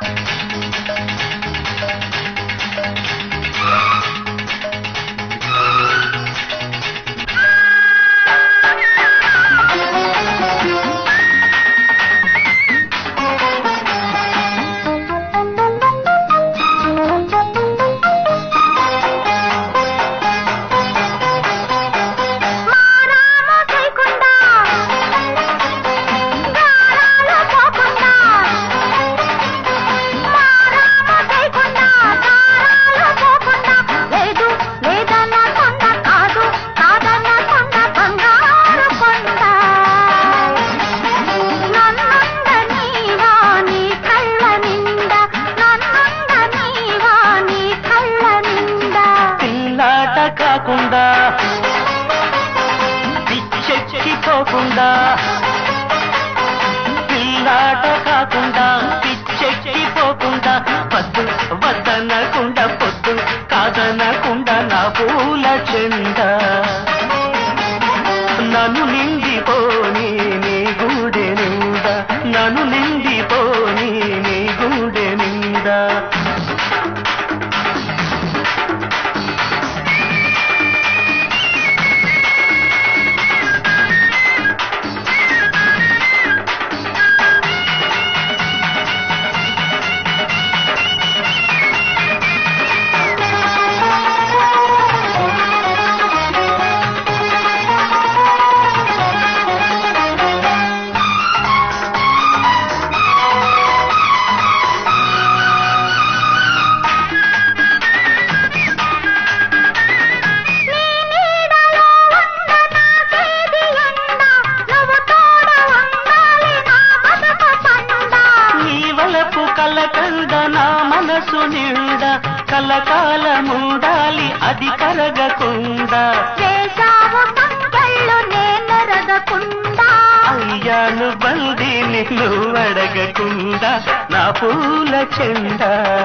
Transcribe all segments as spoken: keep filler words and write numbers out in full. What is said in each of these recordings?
కాకుండా పిచ్చెక్కిపోకుండా పిల్లాట కాకుండా పిచ్చెక్కిపోకుండా వద్దు వద్దనకుండా పొద్దు కాదనకుండా నా పూల చెండ నన్ను నిండిపోని నీ గూడె నిండా నన్ను నిండిపోని నీ గూడె నిండా కలకండ నా మనసు నిండా కలకాలముండాలి అది కరగకుండా చేశావు సంకళ్ళు నేనెరగకుండా అయ్యాను బంది నిన్ను అడగకుండా నా పూల చెండ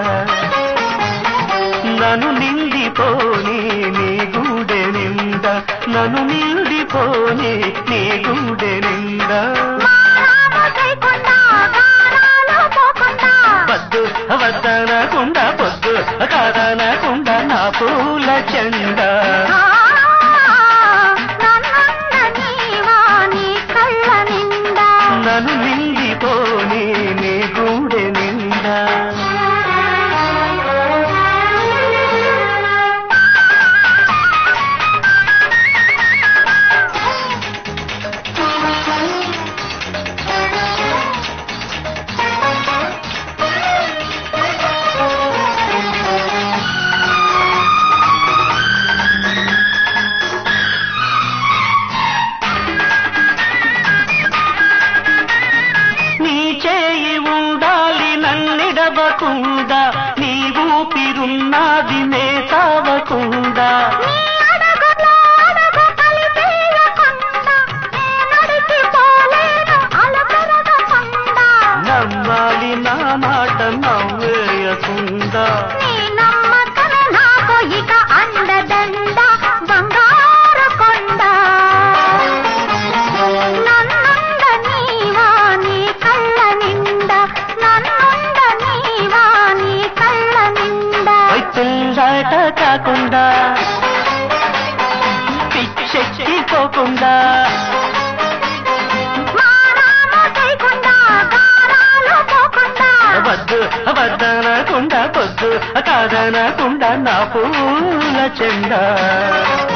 నన్ను నిండిపోని నీ గూడె నిండా నన్ను నిండిపోని నీ గూడె నిండా వద్దు వద్దనకుండా పొద్దు కాదనకుండా నా పూల చెండ నన్ను నిండిపోని నీ గూడె నిండా నన్నిడవకుండా నీ ఊపిరున్నది నే తావకుండా నమ్మాలి నా మాట నవ్వేయకుండా నాకు ఇక అండదండ బంగారు కొండ పిల్లాట కాకుండా పిచ్చెక్కిపోకుండా వద్దు వద్దనకుండా పొద్దు కాదనకుండా నా పూల చెండ